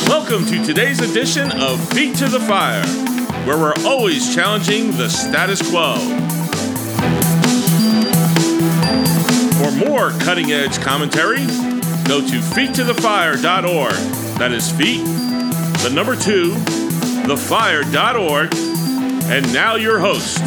Welcome to today's edition of Feet to the Fire, where we're always challenging the status quo. For more cutting-edge commentary, go to feettothefire.org. That is feet, the number 2, thefire.org. And now your host.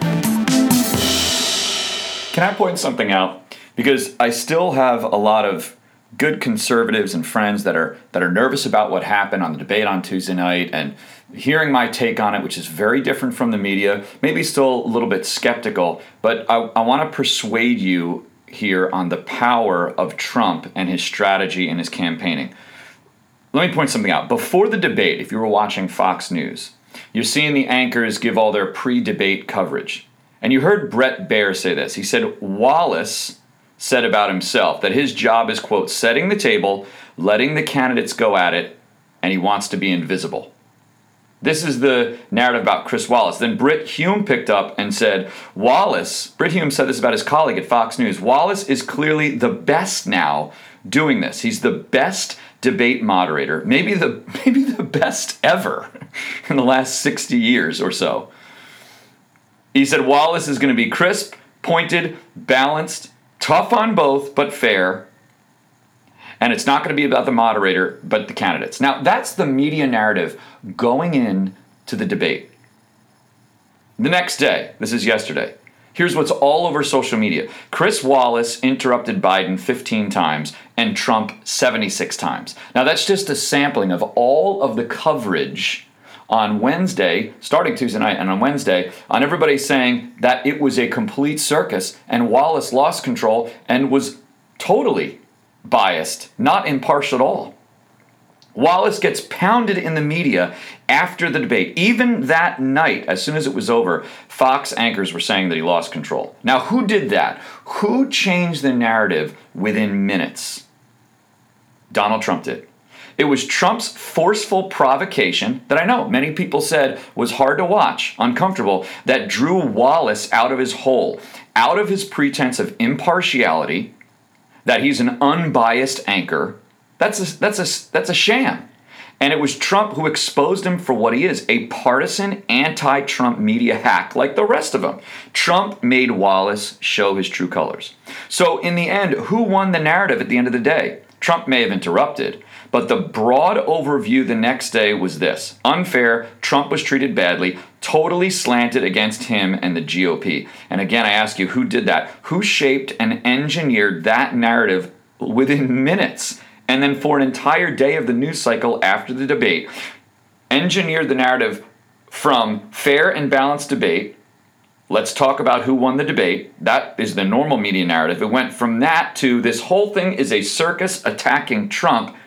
Can I point something out? Because I still have a lot of good conservatives and friends that are nervous about what happened on the debate on Tuesday night and hearing my take on it, which is very different from the media, maybe still a little bit skeptical, but I want to persuade you here on the power of Trump and his strategy and his campaigning. Let me point something out. Before the debate, if you were watching Fox News, you're seeing the anchors give all their pre-debate coverage. And you heard Bret Baier say this. He said Wallace said about himself that his job is, quote, setting the table, letting the candidates go at it, and he wants to be invisible. This is the narrative about Chris Wallace. Then Brit Hume picked up and said, Brit Hume said this about his colleague at Fox News, Wallace is clearly the best now doing this. He's the best debate moderator, maybe the best ever in the last 60 years or so. He said Wallace is going to be crisp, pointed, balanced, tough on both, but fair. And it's not going to be about the moderator, but the candidates. Now, that's the media narrative going in to the debate. The next day, this is yesterday, here's what's all over social media. Chris Wallace interrupted Biden 15 times and Trump 76 times. Now, that's just a sampling of all of the coverage on Wednesday, starting Tuesday night and on Wednesday, on everybody saying that it was a complete circus and Wallace lost control and was totally biased, not impartial at all. Wallace gets pounded in the media after the debate. Even that night, as soon as it was over, Fox anchors were saying that he lost control. Now, who did that? Who changed the narrative within minutes? Donald Trump did. It was Trump's forceful provocation that I know many people said was hard to watch, uncomfortable, that drew Wallace out of his hole, out of his pretense of impartiality, that he's an unbiased anchor. That's a sham. And it was Trump who exposed him for what he is, a partisan, anti-Trump media hack like the rest of them. Trump made Wallace show his true colors. So in the end, who won the narrative at the end of the day? Trump may have interrupted, but the broad overview the next day was this. Unfair, Trump was treated badly, totally slanted against him and the GOP. And again, I ask you, who did that? Who shaped and engineered that narrative within minutes? And then for an entire day of the news cycle after the debate, engineered the narrative from fair and balanced debate. Let's talk about who won the debate. That is the normal media narrative. It went from that to this whole thing is a circus attacking Trump.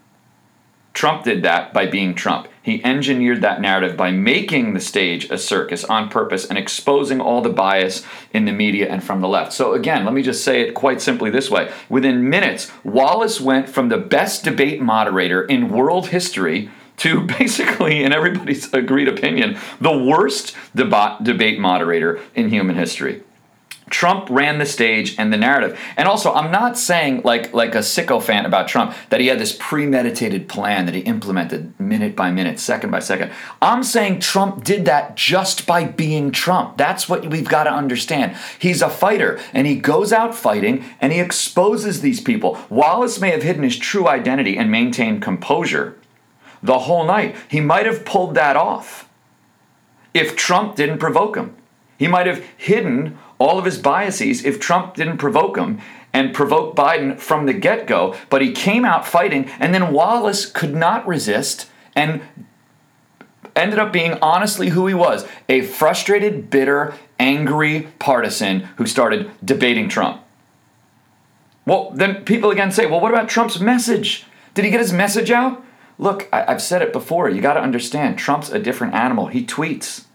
Trump did that by being Trump. He engineered that narrative by making the stage a circus on purpose and exposing all the bias in the media and from the left. So again, let me just say it quite simply this way. Within minutes, Wallace went from the best debate moderator in world history to basically, in everybody's agreed opinion, the worst debate moderator in human history. Trump ran the stage and the narrative. And also, I'm not saying like a sycophant about Trump, that he had this premeditated plan that he implemented minute by minute, second by second. I'm saying Trump did that just by being Trump. That's what we've got to understand. He's a fighter, and he goes out fighting, and he exposes these people. Wallace may have hidden his true identity and maintained composure the whole night. He might have pulled that off if Trump didn't provoke him. He might have hidden all of his biases if Trump didn't provoke him and provoke Biden from the get-go, but he came out fighting, and then Wallace could not resist and ended up being honestly who he was, a frustrated, bitter, angry partisan who started debating Trump. Well, then people again say, well, what about Trump's message? Did he get his message out? Look, I've said it before. You got to understand, Trump's a different animal. He tweets.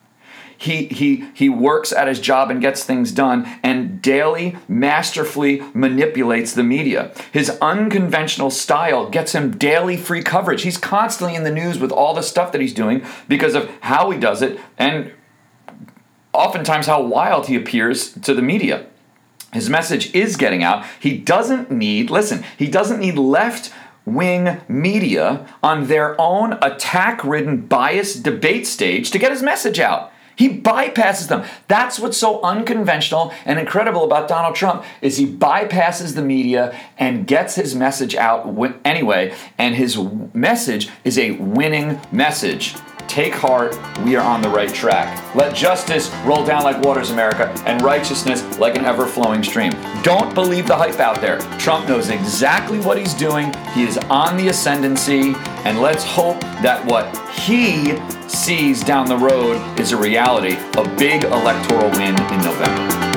He works at his job and gets things done and daily, masterfully manipulates the media. His unconventional style gets him daily free coverage. He's constantly in the news with all the stuff that he's doing because of how he does it and oftentimes how wild he appears to the media. His message is getting out. He doesn't need left wing media on their own attack-ridden, biased debate stage to get his message out. He bypasses them. That's what's so unconventional and incredible about Donald Trump is he bypasses the media and gets his message out anyway, and his message is a winning message. Take heart, we are on the right track. Let justice roll down like waters, America, and righteousness like an ever-flowing stream. Don't believe the hype out there. Trump knows exactly what he's doing. He is on the ascendancy, and let's hope that what he sees down the road is a reality, a big electoral win in November.